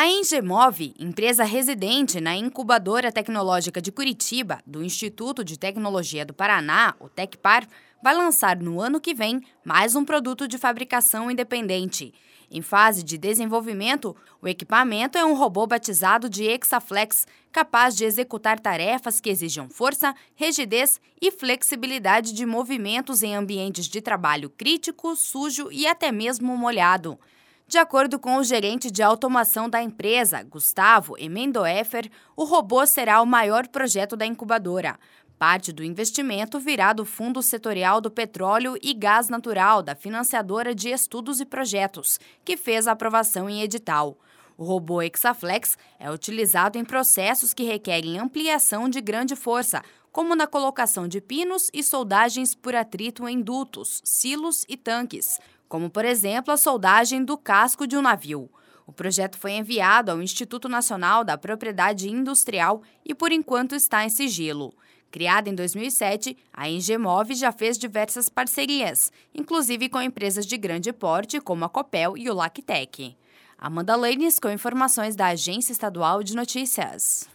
A Engemove, empresa residente na Incubadora Tecnológica de Curitiba, do Instituto de Tecnologia do Paraná, o Tecpar, vai lançar no ano que vem mais um produto de fabricação independente. Em fase de desenvolvimento, o equipamento é um robô batizado de Exaflex, capaz de executar tarefas que exijam força, rigidez e flexibilidade de movimentos em ambientes de trabalho crítico, sujo e até mesmo molhado. De acordo com o gerente de automação da empresa, Gustavo Emendoefer, o robô será o maior projeto da incubadora. Parte do investimento virá do Fundo Setorial do Petróleo e Gás Natural da Financiadora de Estudos e Projetos, que fez a aprovação em edital. O robô Exaflex é utilizado em processos que requerem ampliação de grande força, como na colocação de pinos e soldagens por atrito em dutos, silos e tanques, como, por exemplo, a soldagem do casco de um navio. O projeto foi enviado ao Instituto Nacional da Propriedade Industrial e, por enquanto, está em sigilo. Criada em 2007, a Engemove já fez diversas parcerias, inclusive com empresas de grande porte como a Copel e o Lactec. Amanda Leines com informações da Agência Estadual de Notícias.